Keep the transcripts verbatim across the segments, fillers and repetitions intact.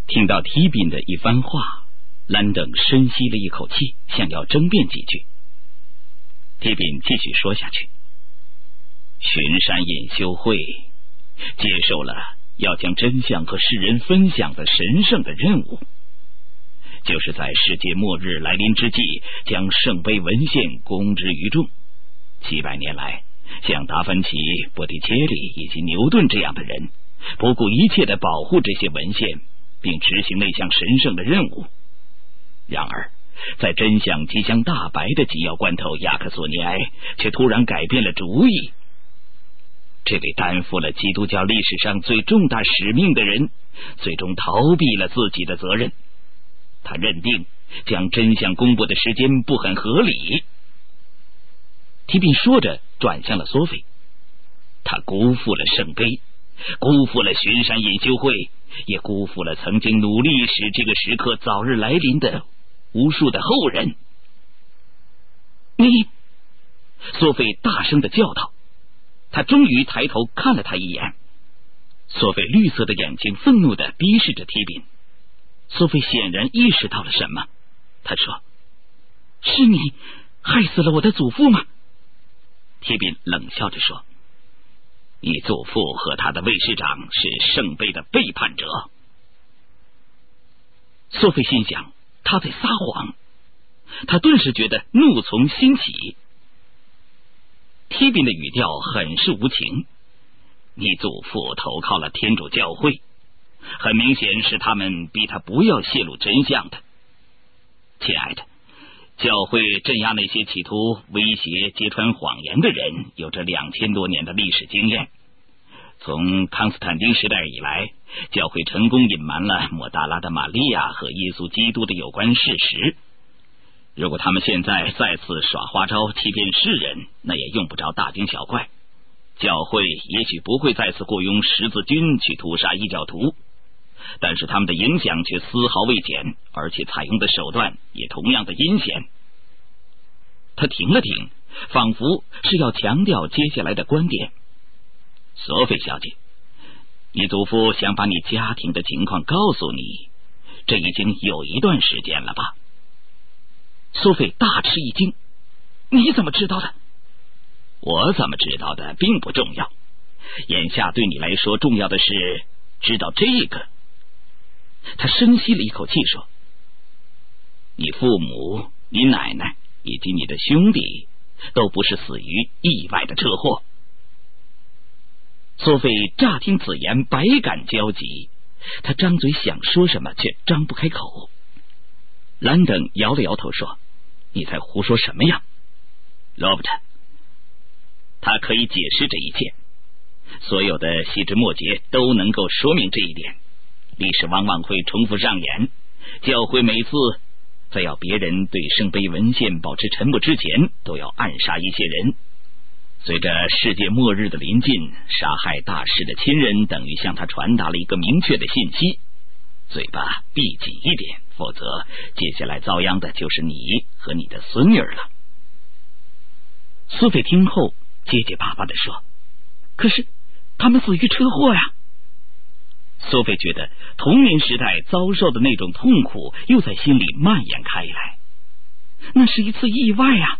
听到提宾的一番话，兰登深吸了一口气，想要争辩几句。提宾继续说下去：巡山隐修会接受了要将真相和世人分享的神圣的任务，就是在世界末日来临之际，将圣杯文献公之于众。七百年来，像达芬奇、波提切利以及牛顿这样的人，不顾一切地保护这些文献，并执行那项神圣的任务。然而，在真相即将大白的紧要关头，雅克索尼埃却突然改变了主意。这位担负了基督教历史上最重大使命的人，最终逃避了自己的责任。他认定将真相公布的时间不很合理。提宾说着转向了索菲，他辜负了圣杯，辜负了巡山隐修会，也辜负了曾经努力使这个时刻早日来临的无数的后人。你！索菲大声地叫道。他终于抬头看了他一眼，索菲绿色的眼睛愤怒地逼视着提宾。索菲显然意识到了什么，他说：是你害死了我的祖父吗？提宾冷笑着说：你祖父和他的卫士长是圣杯的背叛者。索菲心想他在撒谎，他顿时觉得怒从心起。提宾的语调很是无情：你祖父投靠了天主教会，很明显是他们逼他不要泄露真相的。亲爱的，教会镇压那些企图威胁揭穿谎言的人有着两千多年的历史经验。从康斯坦丁时代以来，教会成功隐瞒了抹大拉的玛利亚和耶稣基督的有关事实。如果他们现在再次耍花招欺骗世人，那也用不着大惊小怪。教会也许不会再次雇佣十字军去屠杀异教徒，但是他们的影响却丝毫未减，而且采用的手段也同样的阴险。他停了停，仿佛是要强调接下来的观点。索菲小姐，你祖父想把你家庭的情况告诉你，这已经有一段时间了吧？索菲大吃一惊：你怎么知道的？我怎么知道的并不重要，眼下对你来说重要的是知道这个。他深吸了一口气说：你父母、你奶奶以及你的兄弟都不是死于意外的车祸。索菲乍听此言，百感交集，他张嘴想说什么，却张不开口。兰登摇了摇头说：你在胡说什么呀，罗伯特？他可以解释这一切，所有的细枝末节都能够说明这一点。历史往往会重复上演，教会每次在要别人对圣杯文献保持沉默之前，都要暗杀一些人。随着世界末日的临近，杀害大师的亲人等于向他传达了一个明确的信息：嘴巴闭紧一点，否则接下来遭殃的就是你和你的孙女了。苏菲听后结结巴巴地说：可是他们死于车祸呀。苏菲觉得童年时代遭受的那种痛苦又在心里蔓延开来，那是一次意外呀。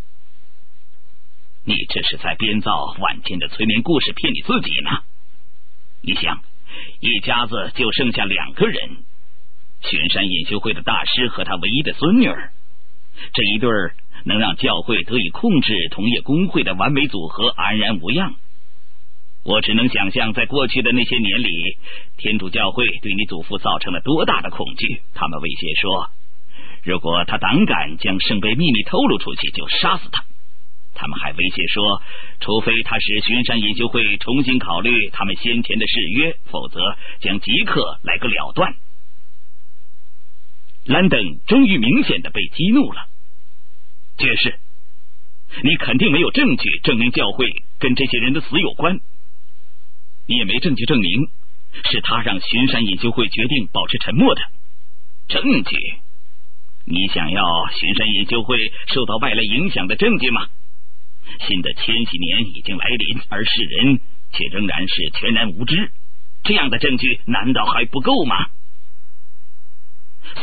你这是在编造晚间的催眠故事骗你自己呢。你想，一家子就剩下两个人，巡山隐修会的大师和他唯一的孙女儿，这一对儿能让教会得以控制同业工会的完美组合安然无恙。我只能想象，在过去的那些年里，天主教会对你祖父造成了多大的恐惧。他们威胁说，如果他胆敢将圣杯秘密透露出去，就杀死他。他们还威胁说，除非他使巡山隐修会重新考虑他们先前的誓约，否则将即刻来个了断。兰登终于明显的被激怒了。爵士，你肯定没有证据证明教会跟这些人的死有关，你也没证据证明是他让巡山隐修会决定保持沉默的。证据？你想要巡山隐修会受到外来影响的证据吗？新的千禧年已经来临，而世人却仍然是全然无知，这样的证据难道还不够吗？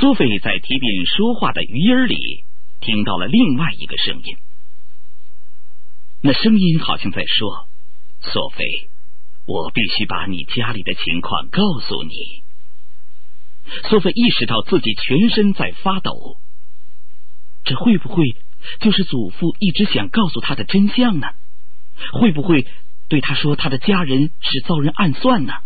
索菲在提宾说话的余音里听到了另外一个声音，那声音好像在说：索菲，我必须把你家里的情况告诉你。索菲意识到自己全身在发抖，这会不会就是祖父一直想告诉他的真相呢？会不会对他说他的家人是遭人暗算呢？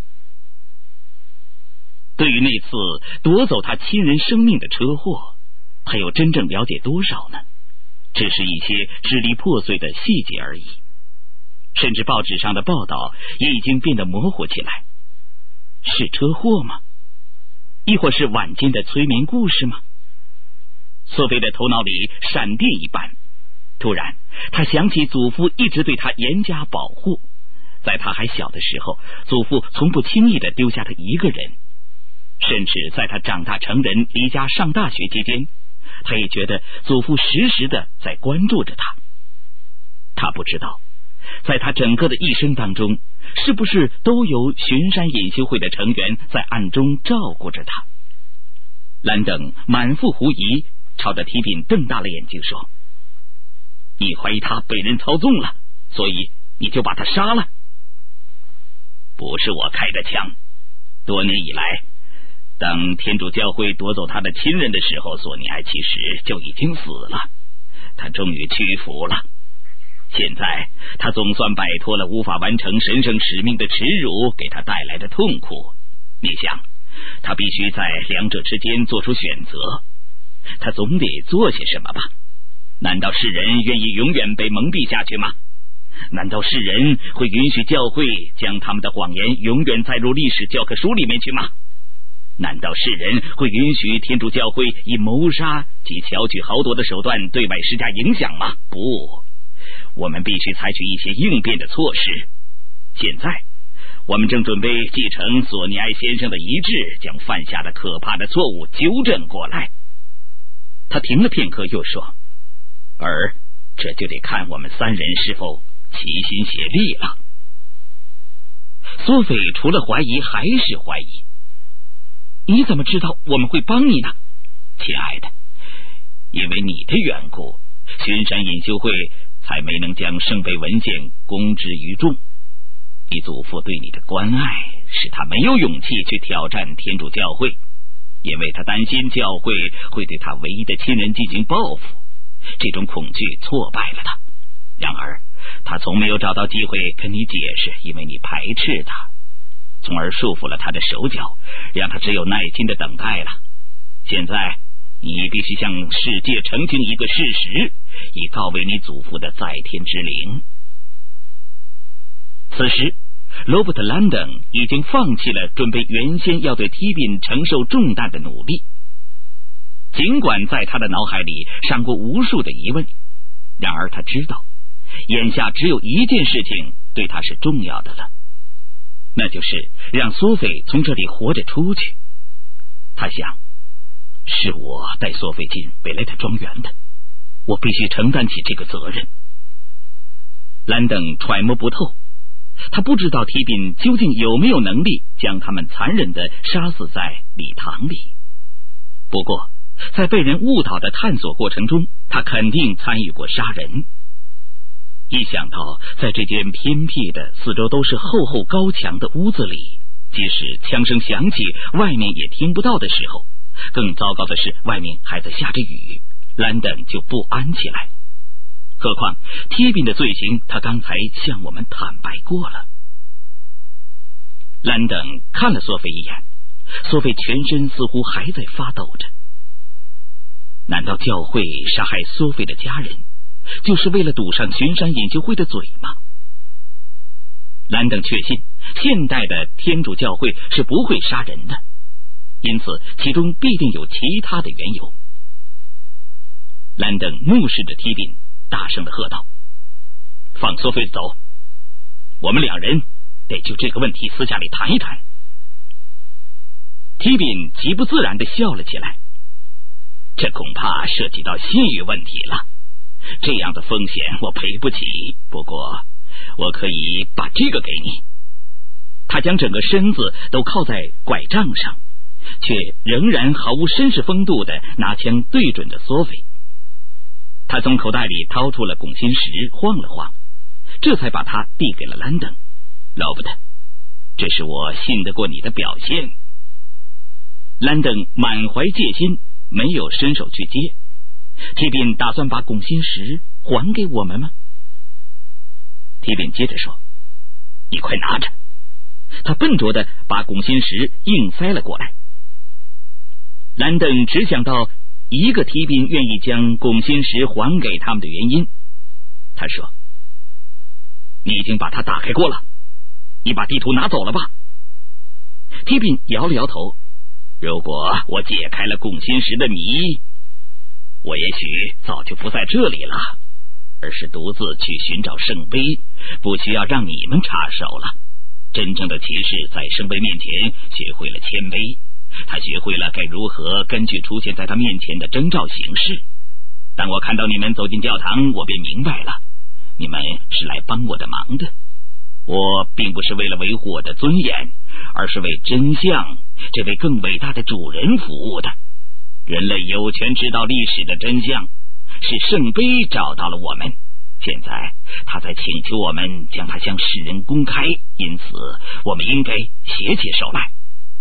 对于那次夺走他亲人生命的车祸，他又真正了解多少呢？只是一些支离破碎的细节而已，甚至报纸上的报道也已经变得模糊起来。是车祸吗？亦或是晚间的催眠故事吗？索菲的头脑里闪电一般，突然他想起祖父一直对他严加保护，在他还小的时候，祖父从不轻易的丢下他一个人，甚至在他长大成人离家上大学期间，他也觉得祖父时时的在关注着他。他不知道在他整个的一生当中，是不是都由巡山隐修会的成员在暗中照顾着他。兰登满腹狐疑，朝着提品瞪大了眼睛说：你怀疑他被人操纵了，所以你就把他杀了？不是我开的枪，多年以来，当天主教会夺走他的亲人的时候，索尼埃其实就已经死了，他终于屈服了。现在他总算摆脱了无法完成神圣使命的耻辱给他带来的痛苦。你想，他必须在两者之间做出选择，他总得做些什么吧？难道世人愿意永远被蒙蔽下去吗？难道世人会允许教会将他们的谎言永远载入历史教科书里面去吗？难道世人会允许天主教会以谋杀及巧取豪夺的手段对外施加影响吗？不，我们必须采取一些应变的措施。现在我们正准备继承索尼埃先生的遗志，将犯下的可怕的错误纠正过来。他停了片刻，又说：而这就得看我们三人是否齐心协力了。索菲除了怀疑还是怀疑。你怎么知道我们会帮你呢？亲爱的，因为你的缘故，巡山隐修会才没能将圣杯文件公之于众。你祖父对你的关爱使他没有勇气去挑战天主教会，因为他担心教会会对他唯一的亲人进行报复，这种恐惧挫败了他。然而他从没有找到机会跟你解释，因为你排斥他，从而束缚了他的手脚，让他只有耐心的等待了。现在你必须向世界澄清一个事实，以告慰你祖父的在天之灵。此时罗伯特·兰登已经放弃了准备原先要对提宾承受重担的努力，尽管在他的脑海里闪过无数的疑问，然而他知道眼下只有一件事情对他是重要的了，那就是让索菲从这里活着出去。他想，是我带索菲进贝莱特庄园的，我必须承担起这个责任。兰登揣摩不透，他不知道提宾究竟有没有能力将他们残忍地杀死在礼堂里。不过在被人误导的探索过程中，他肯定参与过杀人。一想到在这间偏僻的四周都是厚厚高墙的屋子里，即使枪声响起外面也听不到的时候，更糟糕的是外面还在下着雨，兰登就不安起来。何况提宾的罪行他刚才向我们坦白过了。兰登看了索菲一眼，索菲全身似乎还在发抖着。难道教会杀害索菲的家人就是为了堵上巡山隐修会的嘴吗？兰登确信现代的天主教会是不会杀人的，因此其中必定有其他的缘由。兰登怒视着提宾，大声地喝道：放索菲走，我们两人得就这个问题私下里谈一谈。提宾极不自然地笑了起来：这恐怕涉及到信誉问题了，这样的风险我赔不起，不过我可以把这个给你。他将整个身子都靠在拐杖上， 却仍然毫无绅士风度的拿枪对准着索菲。他从口袋里掏出了拱心石，晃了晃，这才把它递给了兰登。劳伯特，这是我信得过你的表现。兰登满怀戒心，没有伸手去接。提宾打算把拱心石还给我们吗？提宾接着说，你快拿着。他笨拙地把拱心石硬塞了过来。兰登只想到一个提宾愿意将拱心石还给他们的原因。他说，你已经把它打开过了，你把地图拿走了吧。提宾摇了摇头，如果我解开了拱心石的谜，我也许早就不在这里了，而是独自去寻找圣杯，不需要让你们插手了。真正的骑士在圣杯面前学会了谦卑，他学会了该如何根据出现在他面前的征兆行事。当我看到你们走进教堂，我便明白了，你们是来帮我的忙的。我并不是为了维护我的尊严，而是为真相这位更伟大的主人服务的。人类有权知道历史的真相，是圣杯找到了我们，现在他在请求我们将它向世人公开，因此我们应该携起手来。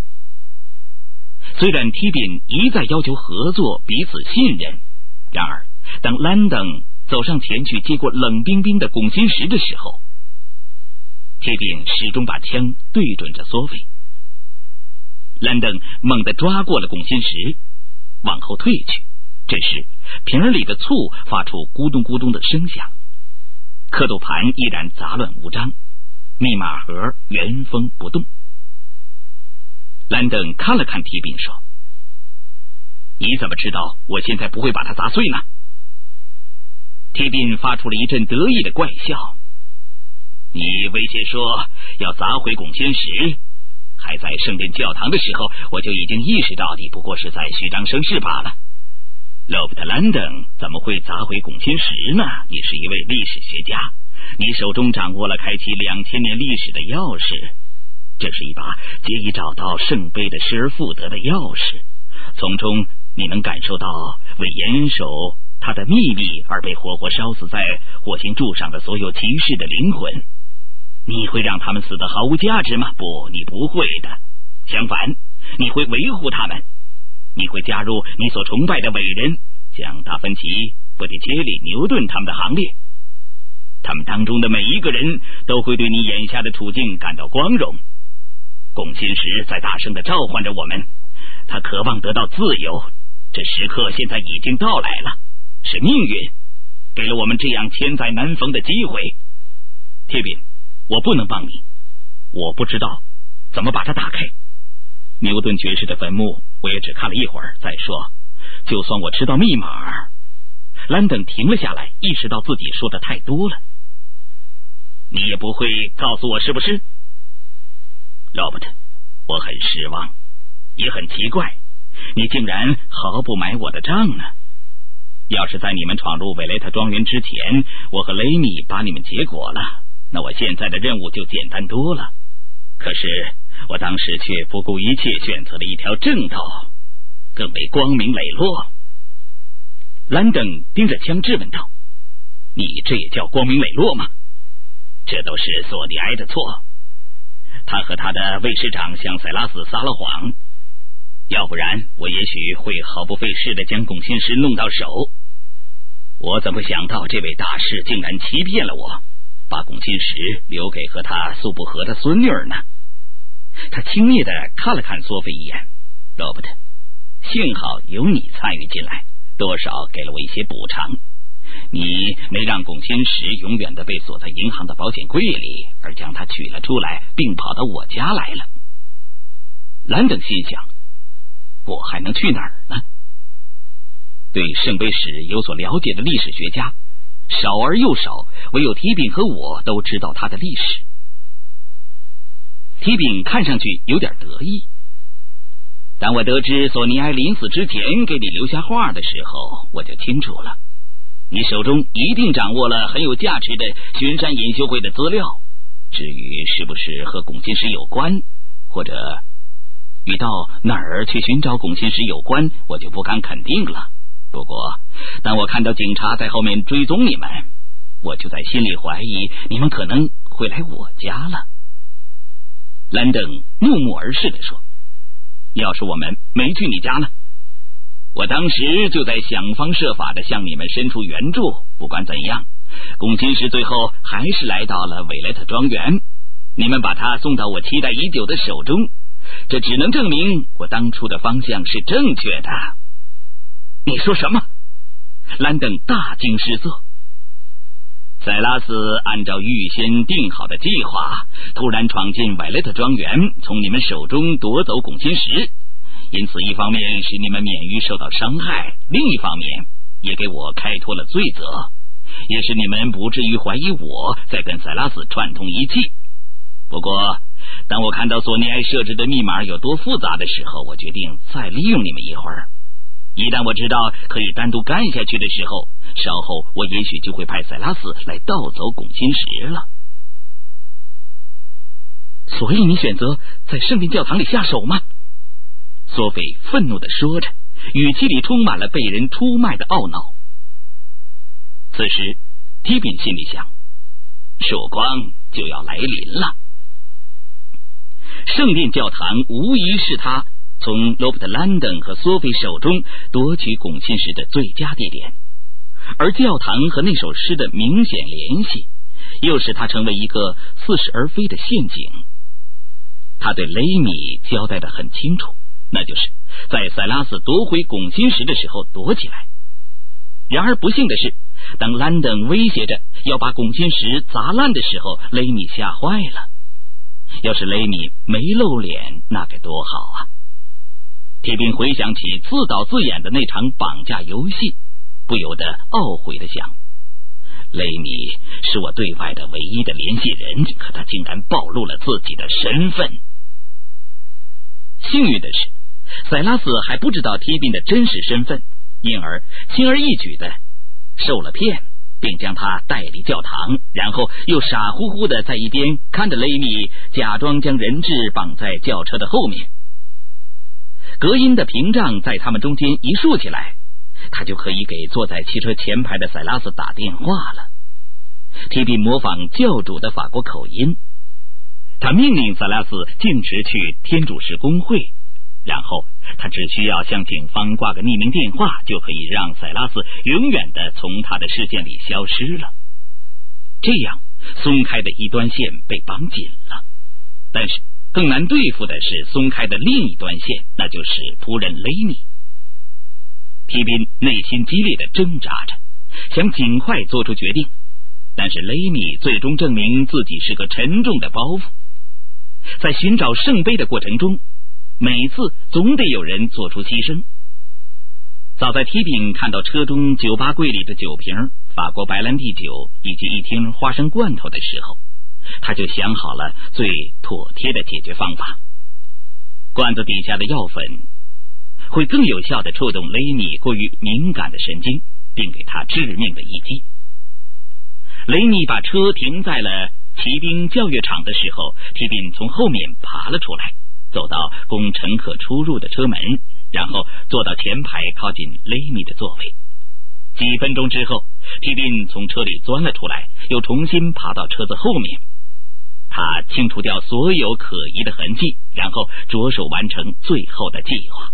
虽然提宾一再要求合作，彼此信任，然而当兰登走上前去接过冷冰冰的拱心石的时候，提宾始终把枪对准着索菲。兰登猛地抓过了拱心石，往后退去。这时瓶儿里的醋发出咕咚咕咚的声响，刻度盘依然杂乱无章，密码盒原封不动。兰登看了看提宾说，你怎么知道我现在不会把它砸碎呢？提宾发出了一阵得意的怪笑，你威胁说要砸毁拱心石，还在圣殿教堂的时候，我就已经意识到你不过是在虚张声势罢了。罗伯特·兰登怎么会砸毁拱心石呢？你是一位历史学家，你手中掌握了开启两千年历史的钥匙，这是一把皆已找到圣杯的失而复得的钥匙，从中你能感受到为严守他的秘密而被活活烧死在火星柱上的所有骑士的灵魂。你会让他们死得毫无价值吗？不，你不会的。相反，你会维护他们。你会加入你所崇拜的伟人，像达芬奇、波提切利、牛顿他们的行列。他们当中的每一个人都会对你眼下的处境感到光荣。拱心石在大声地召唤着我们，他渴望得到自由，这时刻现在已经到来了，是命运给了我们这样千载难逢的机会。铁饼，我不能帮你，我不知道怎么把它打开。牛顿爵士的坟墓我也只看了一会儿。再说，就算我知道密码……兰登停了下来，意识到自己说的太多了。你也不会告诉我是不是？罗伯特，我很失望，也很奇怪，你竟然毫不买我的账呢。要是在你们闯入韦雷特庄园之前，我和雷米把你们结果了，那我现在的任务就简单多了。可是我当时却不顾一切选择了一条正道，更为光明磊落。兰登盯着枪质问道，你这也叫光明磊落吗？这都是索迪埃的错，他和他的卫士长向塞拉斯撒了谎，要不然我也许会毫不费事地将拱心石弄到手。我怎么想到这位大师竟然欺骗了我，把拱心石留给和他素不合的孙女儿呢？他轻蔑地看了看索菲一眼，罗伯特，幸好有你参与进来，多少给了我一些补偿。你没让拱心石永远的被锁在银行的保险柜里，而将它取了出来，并跑到我家来了。兰登心想，我还能去哪儿呢？对圣杯史有所了解的历史学家少而又少，唯有提饼和我都知道他的历史。提饼看上去有点得意。当我得知索尼埃临死之前给你留下话的时候，我就清楚了，你手中一定掌握了很有价值的巡山研修会的资料。至于是不是和拱心石有关，或者与到哪儿去寻找拱心石有关，我就不敢肯定了。不过当我看到警察在后面追踪你们，我就在心里怀疑你们可能会来我家了。兰登怒目而视地说，要是我们没去你家呢？我当时就在想方设法的向你们伸出援助，不管怎样，拱心石最后还是来到了韦雷特庄园，你们把它送到我期待已久的手中，这只能证明我当初的方向是正确的。你说什么？兰登大惊失色。塞拉斯按照预先定好的计划，突然闯进韦雷特庄园，从你们手中夺走拱心石，因此一方面使你们免于受到伤害，另一方面也给我开脱了罪责，也使你们不至于怀疑我在跟塞拉斯串通一气。不过当我看到索尼埃设置的密码有多复杂的时候，我决定再利用你们一会儿。一旦我知道可以单独干下去的时候，稍后我也许就会派塞拉斯来盗走拱心石了。所以你选择在圣殿教堂里下手吗？索菲愤怒地说着，语气里充满了被人出卖的懊恼。此时提宾心里想，曙光就要来临了。圣殿教堂无疑是他从罗伯特·兰登和索菲手中夺取拱心石的最佳地点，而教堂和那首诗的明显联系又使他成为一个似是而非的陷阱。他对雷米交代得很清楚，那就是在塞拉斯夺回拱心石的时候躲起来。然而不幸的是，当兰登威胁着要把拱心石砸烂的时候，雷米吓坏了。要是雷米没露脸，那该多好啊！铁兵回想起自导自演的那场绑架游戏，不由得懊悔地想，雷米是我对外的唯一的联系人，可他竟然暴露了自己的身份。幸运的是，塞拉斯还不知道铁兵的真实身份，因而轻而易举的受了骗，并将他带离教堂，然后又傻乎乎的在一边看着雷米假装将人质绑在轿车的后面。隔音的屏障在他们中间一竖起来，他就可以给坐在汽车前排的塞拉斯打电话了。提比模仿教主的法国口音，他命令塞拉斯径直去天主士公会，然后他只需要向警方挂个匿名电话，就可以让塞拉斯永远的从他的视线里消失了。这样松开的一端线被绑紧了，但是更难对付的是松开的另一端线，那就是仆人雷米。提宾内心激烈的挣扎着，想尽快做出决定，但是雷米最终证明自己是个沉重的包袱。在寻找圣杯的过程中，每次总得有人做出牺牲。早在提宾看到车中酒吧柜里的酒瓶、法国白兰地酒以及一听花生罐头的时候，他就想好了最妥帖的解决方法。罐子底下的药粉会更有效地触动雷米过于敏感的神经，并给他致命的一击。雷米把车停在了骑兵教育场的时候，提宾从后面爬了出来，走到供乘客出入的车门，然后坐到前排靠近雷米的座位。几分钟之后，提宾从车里钻了出来，又重新爬到车子后面。他清除掉所有可疑的痕迹，然后着手完成最后的计划。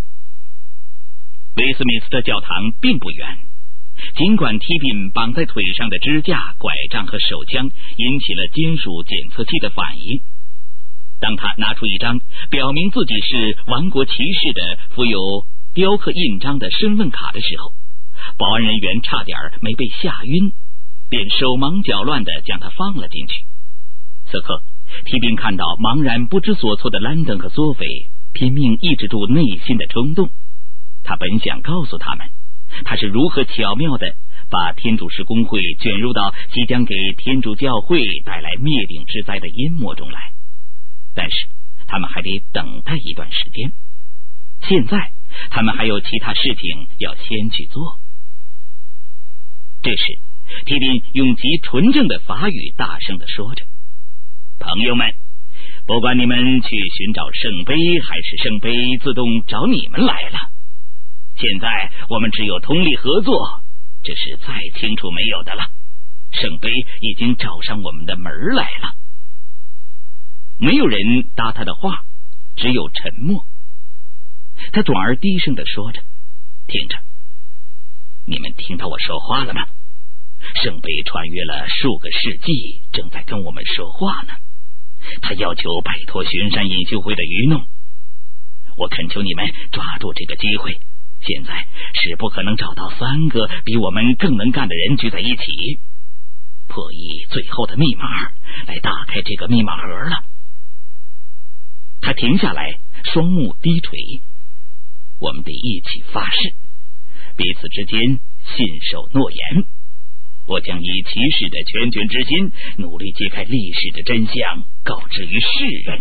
威斯敏斯特教堂并不远，尽管提宾绑在腿上的支架、拐杖和手枪引起了金属检测器的反应，当他拿出一张表明自己是王国骑士的附有雕刻印章的身份卡的时候，保安人员差点没被吓晕，便手忙脚乱地将他放了进去。此刻提宾看到茫然不知所措的兰登和索菲，拼命抑制住内心的冲动。他本想告诉他们他是如何巧妙地把天主士公会卷入到即将给天主教会带来灭顶之灾的阴谋中来，但是他们还得等待一段时间。现在他们还有其他事情要先去做。这时提宾用极纯正的法语大声地说着，朋友们， 不管你们去寻找圣杯，还是圣杯自动找你们来了，现在我们只有通力合作，这是再清楚没有的了。圣杯已经找上我们的门来了。没有人答他的话，只有沉默。他转而低声地说着：听着，你们听到我说话了吗？圣杯穿越了数个世纪，正在跟我们说话呢。他要求摆脱巡山隐修会的愚弄，我恳求你们抓住这个机会，现在是不可能找到三个比我们更能干的人聚在一起，破译最后的密码，来打开这个密码盒了。他停下来，双目低垂。我们得一起发誓，彼此之间信守诺言。我将以骑士的全权之心，努力揭开历史的真相，告知于世人。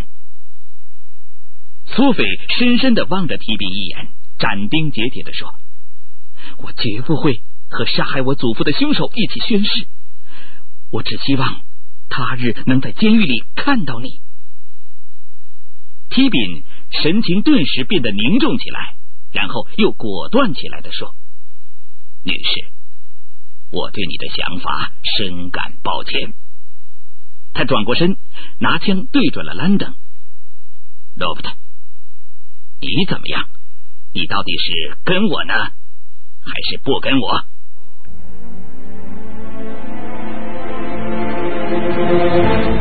苏菲深深地望着提比一眼，斩钉截铁地说：我绝不会和杀害我祖父的凶手一起宣誓，我只希望他日能在监狱里看到你。提比神情顿时变得凝重起来，然后又果断起来地说：女士，我对你的想法深感抱歉。他转过身，拿枪对准了兰登。罗伯特，你怎么样？你到底是跟我呢，还是不跟我？